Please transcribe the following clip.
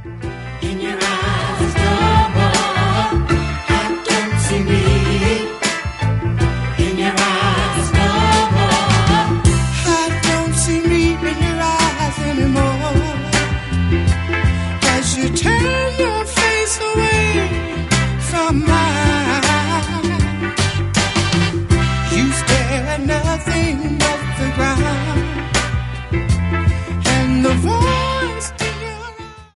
In your eyes no more, I don't see me. In your eyes no more, I don't see me in your eyes anymore. As you turn your face away from mine, you stare at nothing